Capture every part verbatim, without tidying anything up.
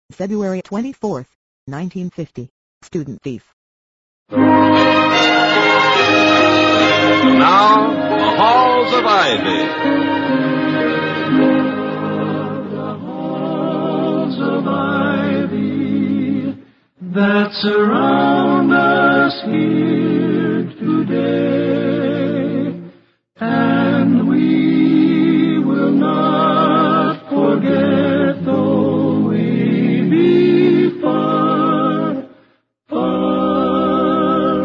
February twenty-fourth, nineteen fifty. Student thief. Now, the Halls of Ivy. The halls of ivy that surround us here today, and we will not forget though we be far, far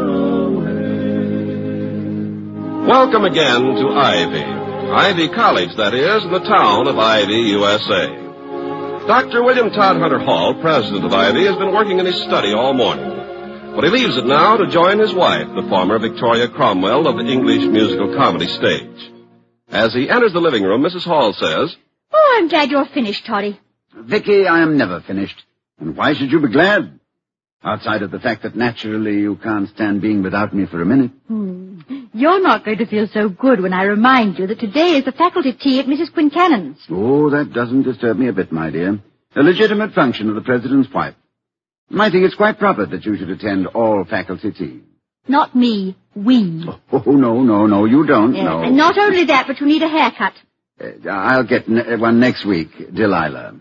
away. Welcome again to Ivy. Ivy College, that is, in the town of Ivy, U S A. Doctor William Todd Hunter Hall, president of Ivy, has been working in his study all morning. But he leaves it now to join his wife, the former Victoria Cromwell of the English musical comedy stage. As he enters the living room, Missus Hall says, "Oh, I'm glad you're finished, Toddy." Vicky, I am never finished. And why should you be glad? Outside of the fact that naturally you can't stand being without me for a minute. Hmm. You're not going to feel so good when I remind you that today is the faculty tea at Missus Quincannon's. Oh, that doesn't disturb me a bit, my dear. A legitimate function of the president's wife. I think it's quite proper that you should attend all faculty tea. Not me. We. Oh, no, no, no, you don't, Yes, no. And not only that, but you need a haircut. Uh, I'll get ne- one next week, Delilah.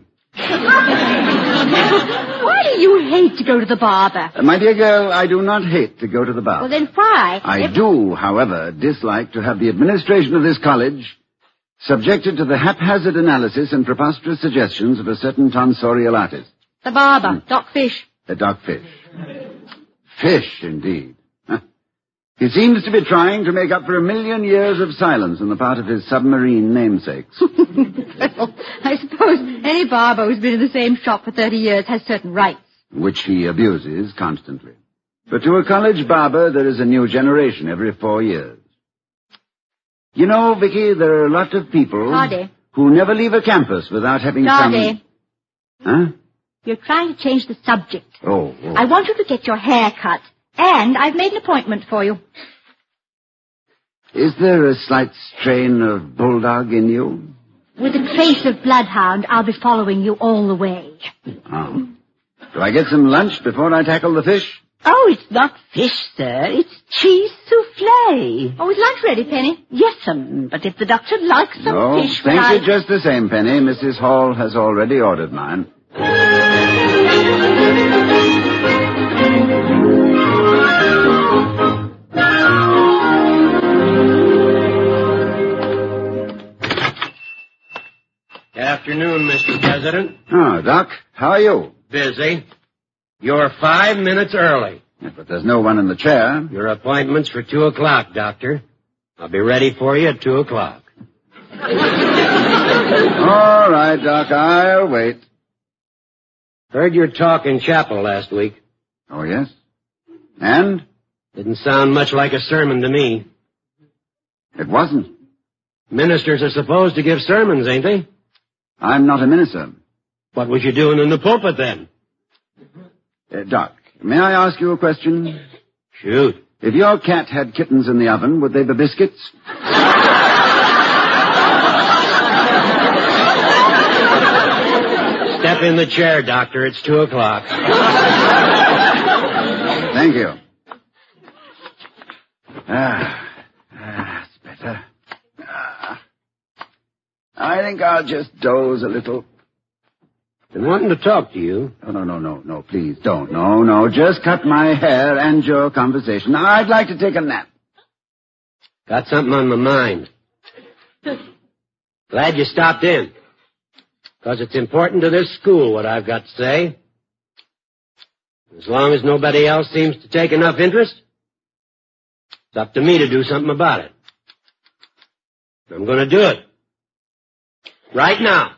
Why do you hate to go to the barber? Uh, my dear girl, I do not hate to go to the bar. Well, then why? I If- do, however, dislike to have the administration of this college subjected to the haphazard analysis and preposterous suggestions of a certain tonsorial artist. The barber, Doc Fish. The Doc Fish. Fish, indeed. Huh. He seems to be trying to make up for a million years of silence on the part of his submarine namesakes. Well, I suppose any barber who's been in the same shop for thirty years has certain rights. Which he abuses constantly. But to a college barber, there is a new generation every four years. You know, Vicky, there are a lot of people Toddy. who never leave a campus without having Toddy, some... Huh? you're trying to change the subject. Oh, oh. I want you to get your hair cut, and I've made an appointment for you. Is there a slight strain of bulldog in you? With a trace of bloodhound, I'll be following you all the way. Oh. Do I get some lunch before I tackle the fish? Oh, it's not fish, sir. It's cheese souffle. Oh, is lunch ready, Penny? Yes'm, but if the doctor likes some No, fish... thank I... you just the same, Penny. Missus Hall has already ordered mine. Good afternoon, Mister President. Oh, Doc, how are you? Busy. You're five minutes early. Yeah, but there's no one in the chair. Your appointment's for two o'clock, Doctor. I'll be ready for you at two o'clock. All right, Doc, I'll wait. Heard your talk in chapel last week. Oh, yes? And? Didn't sound much like a sermon to me. It wasn't. Ministers are supposed to give sermons, ain't they? I'm not a minister. What was you doing in the pulpit then? Uh, Doc, may I ask you a question? Shoot. If your cat had kittens in the oven, would they be biscuits? Step in the chair, Doctor. It's two o'clock. Thank you. Ah, ah, that's better. Ah. I think I'll just doze a little. Been wanting to talk to you. Oh, no, no, no, no, please don't. No, no, just cut my hair and your conversation. I'd like to take a nap. Got something on my mind. Glad you stopped in. Because it's important to this school what I've got to say. As long as nobody else seems to take enough interest, it's up to me to do something about it. I'm going to do it. Right now.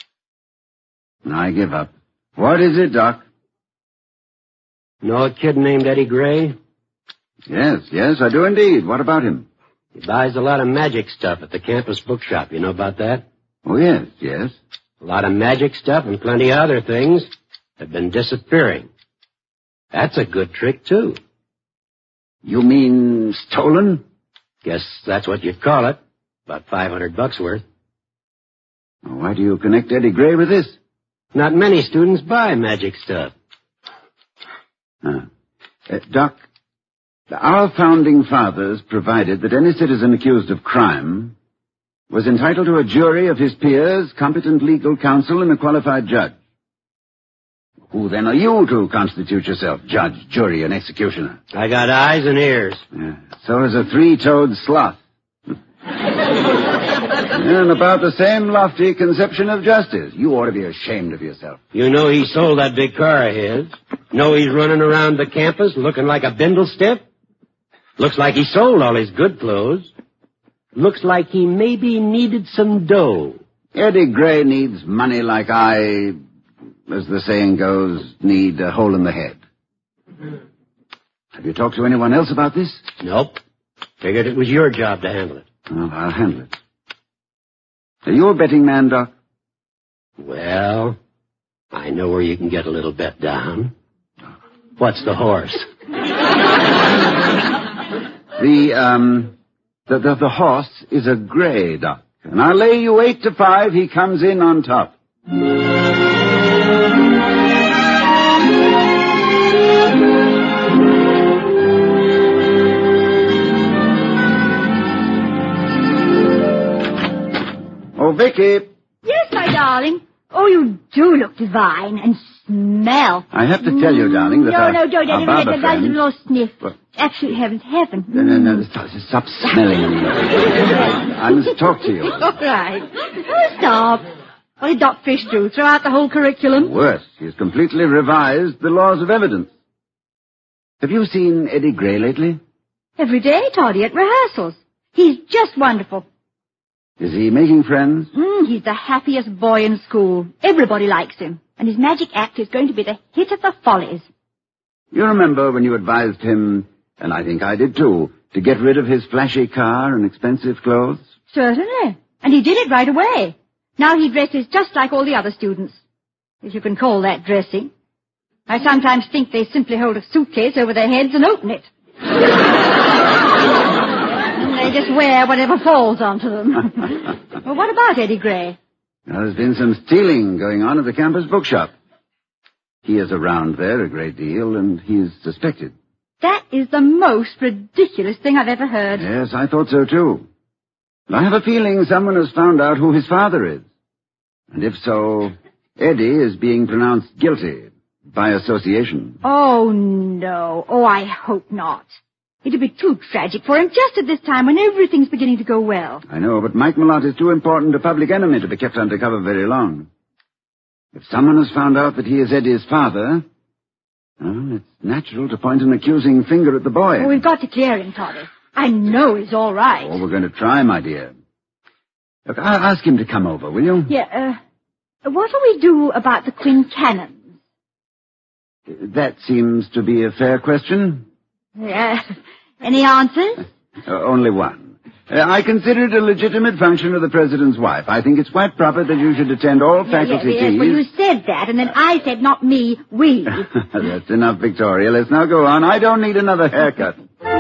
I give up. What is it, Doc? Know a kid named Eddie Gray? Yes, yes, I do indeed. What about him? He buys a lot of magic stuff at the campus bookshop. You know about that? Oh, yes, yes. A lot of magic stuff and plenty of other things have been disappearing. That's a good trick, too. You mean stolen? Guess that's what you'd call it. About five hundred bucks worth. Why do you connect Eddie Gray with this? Not many students buy magic stuff. Ah. Uh, Doc, our founding fathers provided that any citizen accused of crime was entitled to a jury of his peers, competent legal counsel, and a qualified judge. Who then are you to constitute yourself judge, jury, and executioner? I got eyes and ears. Yeah, so is a three-toed sloth. And about the same lofty conception of justice. You ought to be ashamed of yourself. You know he sold that big car of his. Know he's running around the campus looking like a bindle stiff? Looks like he sold all his good clothes. Looks like he maybe needed some dough. Eddie Gray needs money like I, as the saying goes, need a hole in the head. Have you talked to anyone else about this? Nope. Figured it was your job to handle it. Well, I'll handle it. Are you a betting man, Doc? Well, I know where you can get a little bet down. What's the horse? The, um, the, the, the horse is a gray, Doc. And I lay you eight to five, he comes in on top. Oh, Vicky. Yes, my darling. Oh, you do look divine and smell. I have to tell you, darling, that No, our, no, don't. our Don't. barber That's a friend... little sniff. What? Actually, heaven's heaven. No, no, no, stop, stop smelling me. I must talk to you. All right. Oh, stop. What did Doc Fish do? Throw out the whole curriculum? Worse, he's completely revised the laws of evidence. Have you seen Eddie Gray lately? Every day, Toddy, at rehearsals. He's just wonderful. Is he making friends? Mm, he's the happiest boy in school. Everybody likes him. And his magic act is going to be the hit of the Follies. You remember when you advised him, and I think I did too, to get rid of his flashy car and expensive clothes? Certainly. And he did it right away. Now he dresses just like all the other students. If you can call that dressing. I sometimes think they simply hold a suitcase over their heads and open it. And they just wear whatever falls onto them. Well, what about Eddie Gray? Now, there's been some stealing going on at the campus bookshop. He is around there a great deal, and he's suspected. That is the most ridiculous thing I've ever heard. Yes, I thought so too. But I have a feeling someone has found out who his father is. And if so, Eddie is being pronounced guilty by association. Oh, no. Oh, I hope not. It'd be too tragic for him just at this time when everything's beginning to go well. I know, but Mike Malott is too important a public enemy to be kept undercover very long. If someone has found out that he is Eddie's father, well, it's natural to point an accusing finger at the boy. Well, we've got to clear him, Toddy. I know he's all right. Oh, we're going to try, my dear. Look, I'll ask him to come over, will you? Yeah, uh, what do we do about the Quincanons? That seems to be a fair question. Yeah. Any answers? Uh, only one. Uh, I consider it a legitimate function of the President's wife. I think it's quite proper that you should attend all faculty yes, yes, teas. well, you said that, and then I said, not me, we. That's enough, Victoria. Let's now go on. I don't need another haircut.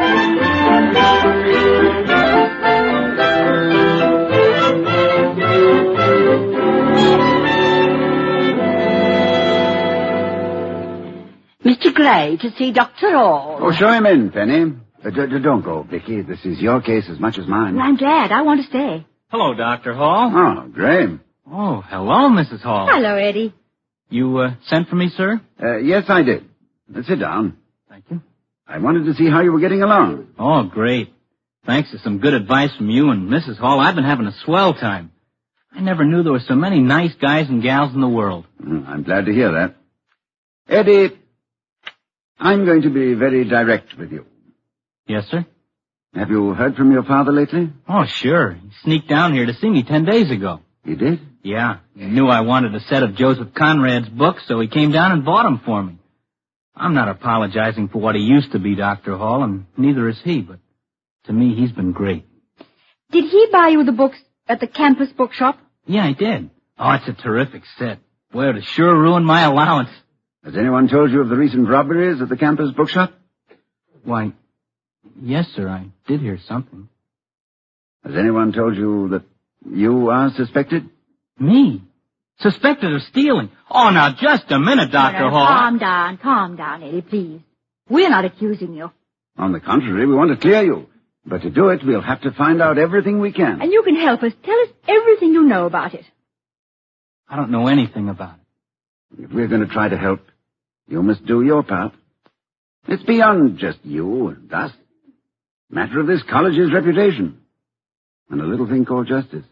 Mister Gray, to see Doctor Hall. Oh, show him in, Penny. Uh, d- d- don't go, Vicky. This is your case as much as mine. I'm glad. I want to stay. Hello, Doctor Hall. Oh, Graham. Oh, hello, Missus Hall. Hello, Eddie. You, uh, sent for me, sir? Uh, yes, I did. Uh, sit down. Thank you. I wanted to see how you were getting along. Oh, great. Thanks to some good advice from you and Missus Hall, I've been having a swell time. I never knew there were so many nice guys and gals in the world. Mm, I'm glad to hear that. Eddie, I'm going to be very direct with you. Yes, sir? Have you heard from your father lately? Oh, sure. He sneaked down here to see me ten days ago. He did? Yeah. He knew I wanted a set of Joseph Conrad's books, so he came down and bought them for me. I'm not apologizing for what he used to be, Doctor Hall, and neither is he, but to me, he's been great. Did he buy you the books at the campus bookshop? Yeah, he did. Oh, it's a terrific set. Boy, it sure ruined my allowance. Has anyone told you of the recent robberies at the campus bookshop? Why, yes, sir, I did hear something. Has anyone told you that you are suspected? Me? Suspected of stealing. Oh, now, just a minute, Doctor No, no, Hall. Calm down, calm down, Eddie, please. We're not accusing you. On the contrary, we want to clear you. But to do it, we'll have to find out everything we can. And you can help us. Tell us everything you know about it. I don't know anything about it. If we're going to try to help, you must do your part. It's beyond just you and us. Matter of this college's reputation. And a little thing called justice.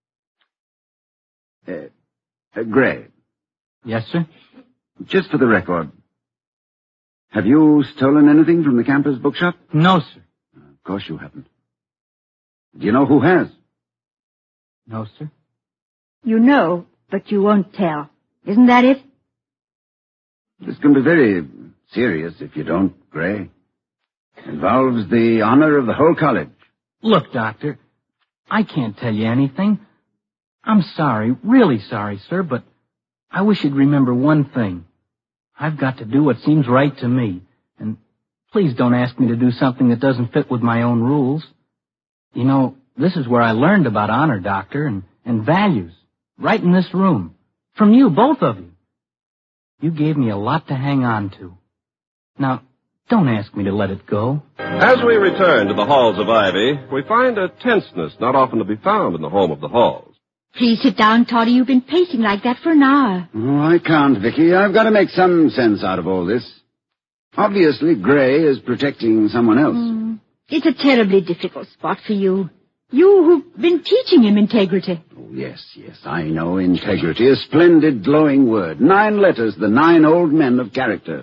Uh, uh, Gray, Yes, sir? just for the record, have you stolen anything from the campus bookshop? No, sir. Of course you haven't. Do you know who has? No, sir. You know, but you won't tell. Isn't that it? This can be very serious if you don't, Gray. Involves the honor of the whole college. Look, Doctor, I can't tell you anything. I'm sorry, really sorry, sir, but I wish you'd remember one thing. I've got to do what seems right to me, and please don't ask me to do something that doesn't fit with my own rules. You know, this is where I learned about honor, Doctor, and, and values, right in this room, from you, both of you. You gave me a lot to hang on to. Now, don't ask me to let it go. As we return to the halls of Ivy, we find a tenseness not often to be found in the home of the Halls. Please sit down, Toddy. You've been pacing like that for an hour. Oh, I can't, Vicky. I've got to make some sense out of all this. Obviously, Gray is protecting someone else. Mm. It's a terribly difficult spot for you. You who've been teaching him integrity. Oh, yes, yes, I know integrity. A splendid, glowing word. Nine letters, the nine old men of character.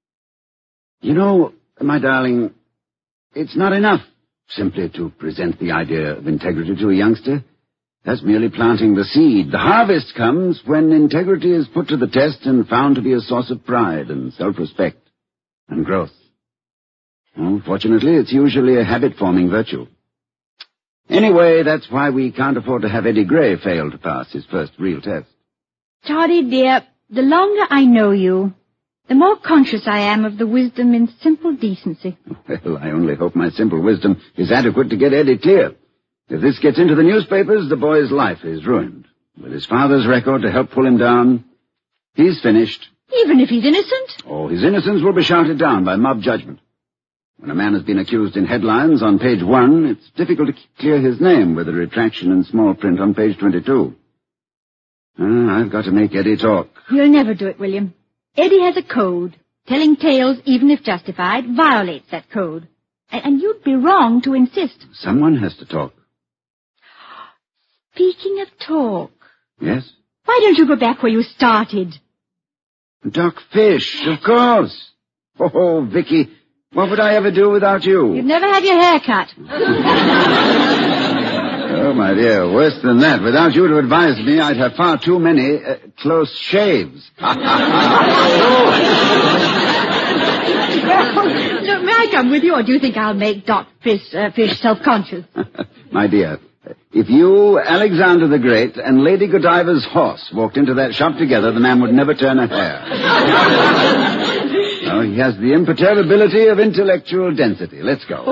You know, my darling, it's not enough simply to present the idea of integrity to a youngster. That's merely planting the seed. The harvest comes when integrity is put to the test and found to be a source of pride and self-respect and growth. Well, fortunately, it's usually a habit-forming virtue. Anyway, that's why we can't afford to have Eddie Gray fail to pass his first real test. Toddy, dear, the longer I know you, the more conscious I am of the wisdom in simple decency. Well, I only hope my simple wisdom is adequate to get Eddie clear. If this gets into the newspapers, the boy's life is ruined. With his father's record to help pull him down, he's finished. Even if he's innocent? Oh, his innocence will be shouted down by mob judgment. When a man has been accused in headlines on page one, it's difficult to clear his name with a retraction in small print on page twenty-two. Uh, I've got to make Eddie talk. You'll never do it, William. Eddie has a code. Telling tales, even if justified, violates that code. And, and you'd be wrong to insist. Someone has to talk. Speaking of talk, Yes? why don't you go back where you started? Doc Fish, of course. Oh, Vicky, what would I ever do without you? You'd never have your hair cut. Oh, my dear, worse than that. Without you to advise me, I'd have far too many uh, close shaves. Look, may I come with you, or do you think I'll make Doc Fish, uh, Fish self-conscious? My dear, if you, Alexander the Great, and Lady Godiva's horse walked into that shop together, the man would never turn a hair. No, he has the imperturbability of intellectual density. Let's go.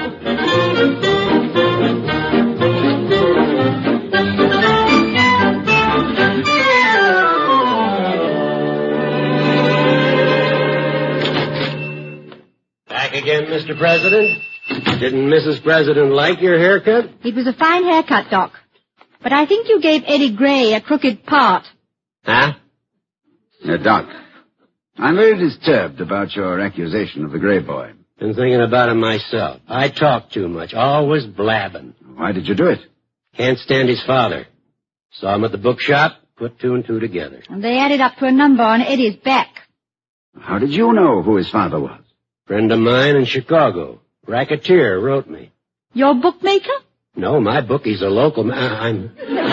Back again, Mister President. Didn't Missus President like your haircut? It was a fine haircut, Doc. But I think you gave Eddie Gray a crooked part. Huh? Uh, Doc, I'm very disturbed about your accusation of the Gray boy. Been thinking about him myself. I talk too much, always blabbing. Why did you do it? Can't stand his father. Saw him at the bookshop, put two and two together. And they added up to a number on Eddie's back. How did you know who his father was? Friend of mine in Chicago, racketeer, wrote me. Your bookmaker? No, my bookie's a local ma- I'm...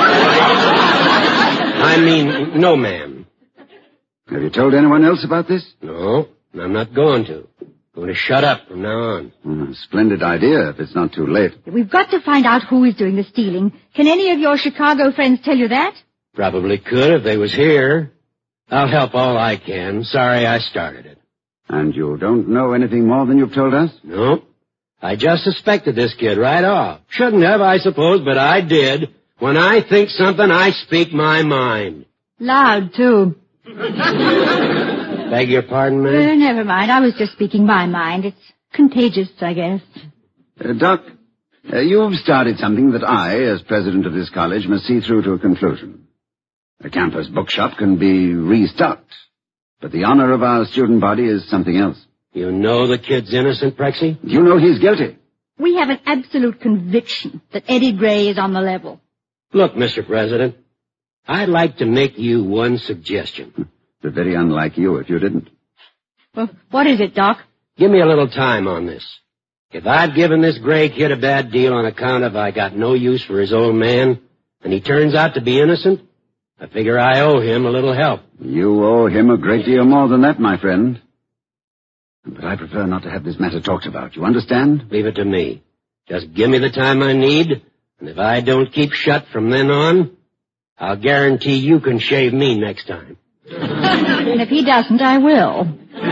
I mean, no, ma'am. Have you told anyone else about this? No, and I'm not going to. Going to shut up from now on. Mm, splendid idea, if it's not too late. We've got to find out who is doing the stealing. Can any of your Chicago friends tell you that? Probably could if they was here. I'll help all I can. Sorry I started it. And you don't know anything more than you've told us? No. I just suspected this kid right off. Shouldn't have, I suppose, but I did. When I think something, I speak my mind. Loud, too. Beg your pardon, ma'am? Uh, never mind. I was just speaking my mind. It's contagious, I guess. Uh, Doc, uh, you've started something that I, as president of this college, must see through to a conclusion. The campus bookshop can be restocked, but the honor of our student body is something else. You know the kid's innocent, Prexy? You know he's guilty. We have an absolute conviction that Eddie Gray is on the level. Look, Mister President, I'd like to make you one suggestion. But very unlike you if you didn't. Well, what is it, Doc? Give me a little time on this. If I've given this Gray kid a bad deal on account of I got no use for his old man, and he turns out to be innocent, I figure I owe him a little help. You owe him a great deal more than that, my friend. But I prefer not to have this matter talked about. You understand? Leave it to me. Just give me the time I need, and if I don't keep shut from then on, I'll guarantee you can shave me next time. And if he doesn't, I will.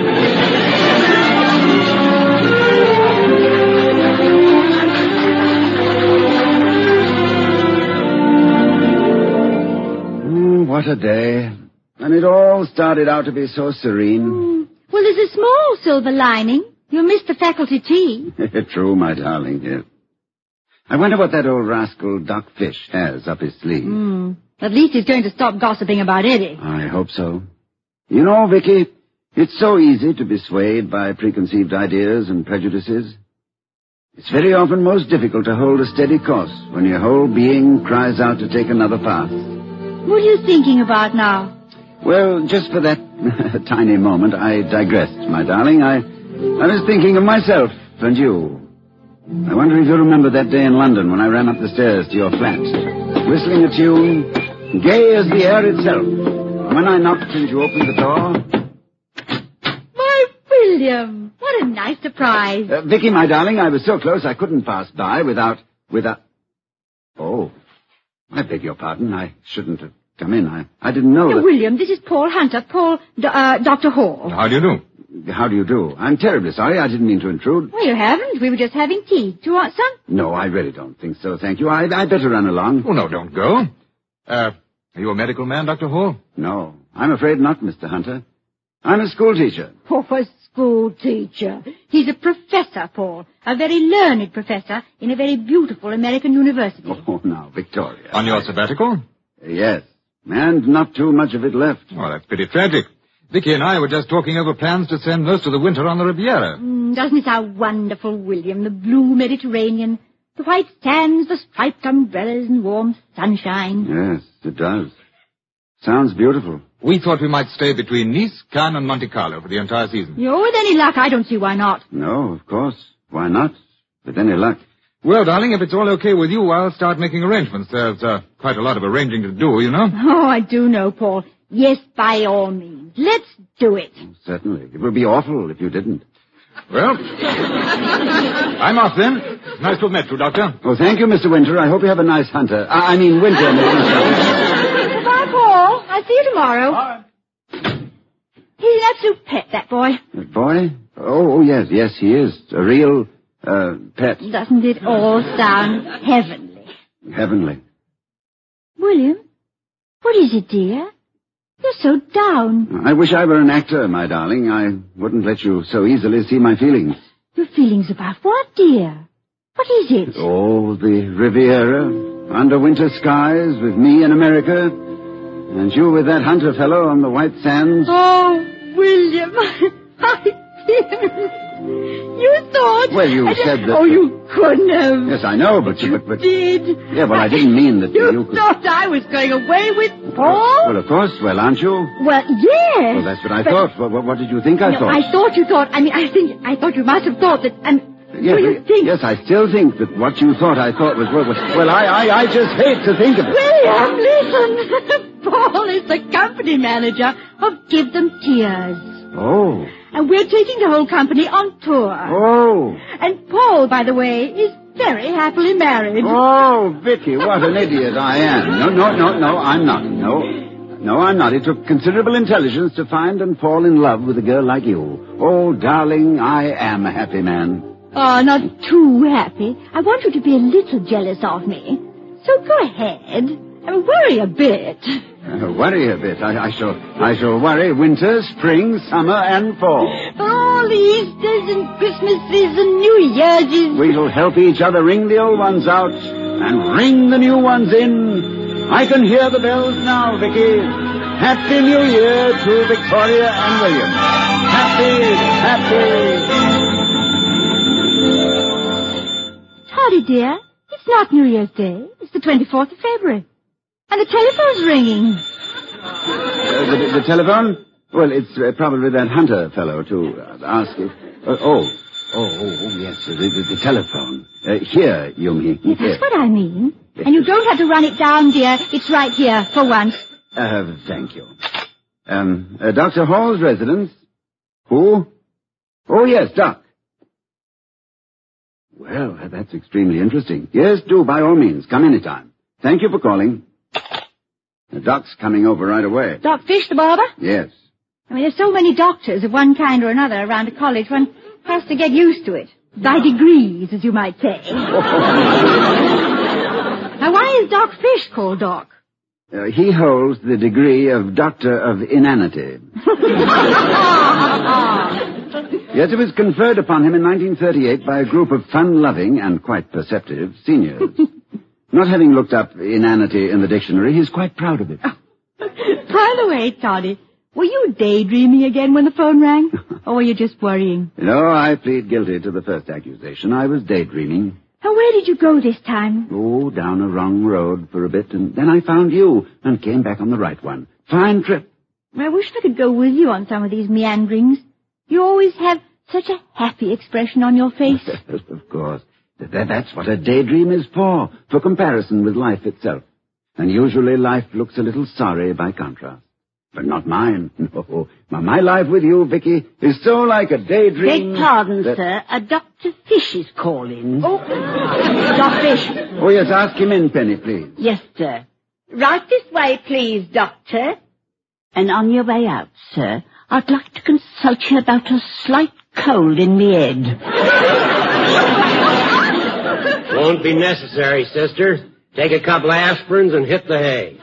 Mm, what a day. And it all started out to be so serene. Mm. Well, there's a small silver lining. You missed the faculty tea. True, my darling, yes. I wonder what that old rascal Doc Fish has up his sleeve. Mm. At least he's going to stop gossiping about Eddie. I hope so. You know, Vicky, it's so easy to be swayed by preconceived ideas and prejudices. It's very often most difficult to hold a steady course when your whole being cries out to take another path. What are you thinking about now? Well, just for that tiny moment, I digressed, my darling. I, I was thinking of myself and you. I wonder if you remember that day in London when I ran up the stairs to your flat, whistling a tune, gay as the air itself. When I knocked and you opened the door... My William, what a nice surprise. Uh, Vicky, my darling, I was so close I couldn't pass by without... without... Oh, I beg your pardon. I shouldn't have come in. I, I didn't know Uh, that... William, this is Paul Hunter, Paul... D- uh, Doctor Hall. How do you do? How do you do? I'm terribly sorry. I didn't mean to intrude. Well, you haven't. We were just having tea. Do you want some? No, I really don't think so, thank you. I, I'd better run along. Oh, no, don't go. Uh, are you a medical man, Doctor Hall? No, I'm afraid not, Mister Hunter. I'm a school teacher. Oh, a school teacher. He's a professor, Paul. A very learned professor in a very beautiful American university. Oh, now, Victoria. On your sabbatical? Yes, and not too much of it left. Oh, that's pretty tragic. Vicky and I were just talking over plans to spend most of the winter on the Riviera. Mm, doesn't it sound wonderful, William? The blue Mediterranean, the white sands, the striped umbrellas, and warm sunshine. Yes, it does. Sounds beautiful. We thought we might stay between Nice, Cannes, and Monte Carlo for the entire season. You know, with any luck, I don't see why not. No, of course. Why not? With any luck. Well, darling, if it's all okay with you, I'll start making arrangements. There's uh, quite a lot of arranging to do, you know. Oh, I do know, Paul. Yes, by all means. Let's do it. Oh, certainly. It would be awful if you didn't. Well, I'm off then. Nice to have met you, Doctor. Oh, thank you, Mister Winter. I hope you have a nice hunter. I, I mean, winter. Goodbye, Paul. I'll see you tomorrow. Bye. He's an absolute pet, that boy. That boy? Oh, oh, yes, yes, he is. A real, uh, pet. Doesn't it all sound heavenly? Heavenly. William, what is it, dear? You're so down. I wish I were an actor, my darling. I wouldn't let you so easily see my feelings. Your feelings about what, dear? What is it? Oh, the Riviera, under winter skies, with me in America, and you with that hunter fellow on the white sands. Oh, William, I didn't. You thought... Well, you I said just, that... Oh, you couldn't have. Yes, I know, but you... But, but... did. Yeah, well, I didn't mean that you... you could... thought I was going away with Paul? Well, of course. Well, aren't you? Well, yes. Well, that's what I but... thought. What, what, what did you think I no, thought? I thought you thought... I mean, I think... I thought you must have thought that... Um, Yes, well, you think... yes, I still think that what you thought I thought was... Well, well I, I, I just hate to think of it. William, listen. Paul is the company manager of Give Them Tears. Oh. And we're taking the whole company on tour. Oh. And Paul, by the way, is very happily married. Oh, Vicky, what an idiot I am. No, no, no, no, I'm not. No, no, I'm not. It took considerable intelligence to find and fall in love with a girl like you. Oh, darling, I am a happy man. Oh, not too happy. I want you to be a little jealous of me. So go ahead and worry a bit. Uh, worry a bit. I, I shall I shall worry winter, spring, summer, and fall. For all the Easters and Christmases and New Year's. We shall help each other ring the old ones out and ring the new ones in. I can hear the bells now, Vicky. Happy New Year to Victoria and William. Happy, happy. Toddy, dear, it's not New Year's Day. It's the twenty-fourth of February. And the telephone's ringing. Uh, the, the telephone? Well, it's uh, probably that Hunter fellow to uh, ask if... Uh, oh, oh, oh, oh, yes, uh, the, the, the telephone. Uh, here, Yumi. Yes, Here. that's what I mean. And you don't have to run it down, dear. It's right here, for once. Uh, thank you. Um, uh, Doctor Hall's residence? Who? Oh, yes, Doc. Well, uh, that's extremely interesting. Yes, do, by all means. Come anytime. Thank you for calling. The Doc's coming over right away. Doc Fish, the barber? Yes. I mean, there's so many doctors of one kind or another around a college, one has to get used to it. By degrees, as you might say. Now, why is Doc Fish called Doc? Uh, he holds the degree of Doctor of Inanity. Yes, it was conferred upon him in nineteen thirty-eight by a group of fun-loving and quite perceptive seniors. Not having looked up inanity in the dictionary, he's quite proud of it. By the way, Toddy, were you daydreaming again when the phone rang? Or were you just worrying? No, I plead guilty to the first accusation. I was daydreaming. And where did you go this time? Oh, down a wrong road for a bit, and then I found you and came back on the right one. Fine trip. I wish I could go with you on some of these meanderings. You always have such a happy expression on your face. Of course. That, that's what a daydream is for, for comparison with life itself. And usually life looks a little sorry by contrast. But not mine. No. My, my life with you, Vicky, is so like a daydream... Beg pardon, that... sir. A Doctor Fish is calling. Oh, Doc Fish. Oh, yes, ask him in, Penny, please. Yes, sir. Right this way, please, Doctor. And on your way out, sir, I'd like to consult you about a slight cold in me head. Won't be necessary, sister. Take a couple of aspirins and hit the hay.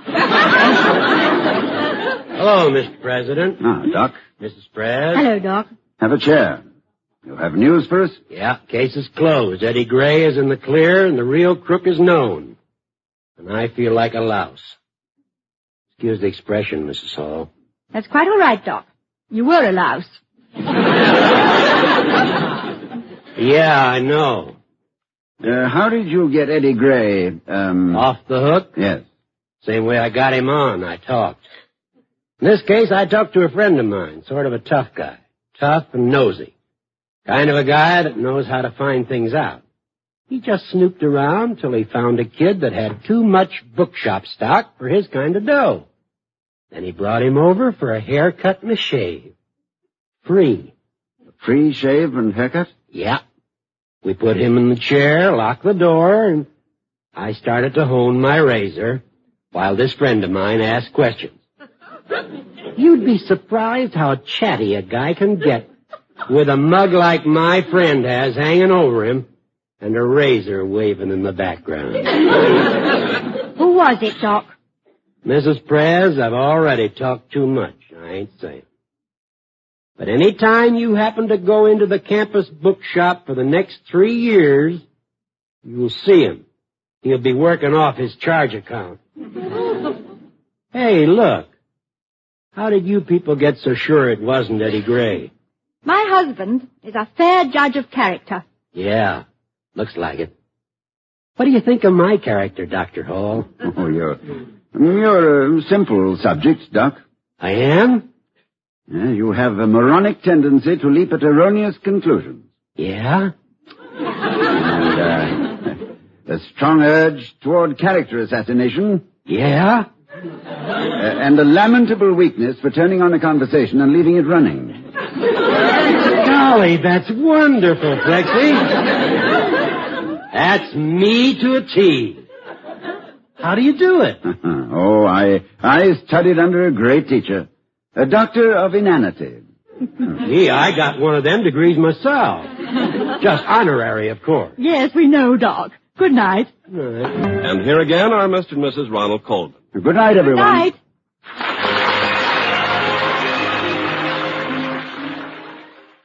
Hello, Mister President. Ah, Doc. Missus Prez. Hello, Doc. Have a chair. You have news for us? Yeah, case is closed. Eddie Gray is in the clear, and the real crook is known. And I feel like a louse. Excuse the expression, Missus Hall. That's quite all right, Doc. You were a louse. Yeah, I know. Uh, how did you get Eddie Gray, um... Off the hook? Yes. Same way I got him on. I talked. In this case, I talked to a friend of mine, sort of a tough guy. Tough and nosy. Kind of a guy that knows how to find things out. He just snooped around till he found a kid that had too much bookshop stock for his kind of dough. Then he brought him over for a haircut and a shave. Free. Free shave and haircut? Yeah. We put him in the chair, locked the door, and I started to hone my razor while this friend of mine asked questions. You'd be surprised how chatty a guy can get with a mug like my friend has hanging over him and a razor waving in the background. Who was it, Doc? Missus Prez, I've already talked too much. I ain't saying. But any time you happen to go into the campus bookshop for the next three years, you'll see him. He'll be working off his charge account. Hey, look. How did you people get so sure it wasn't Eddie Gray? My husband is a fair judge of character. Yeah, looks like it. What do you think of my character, Doctor Hall? Oh, you're... You're a simple subject, Doc. I am? Yeah, you have a moronic tendency to leap at erroneous conclusions. Yeah? And, uh, a strong urge toward character assassination. Yeah? Uh, and a lamentable weakness for turning on a conversation and leaving it running. Golly, that's wonderful, Plexi. That's me to a T. How do you do it? oh, I I studied under a great teacher, a doctor of inanity. Gee, I got one of them degrees myself. Just honorary, of course. Yes, we know, Doc. Good night. All right. And here again are Mister and Missus Ronald Colvin. Good night, everyone. Good night.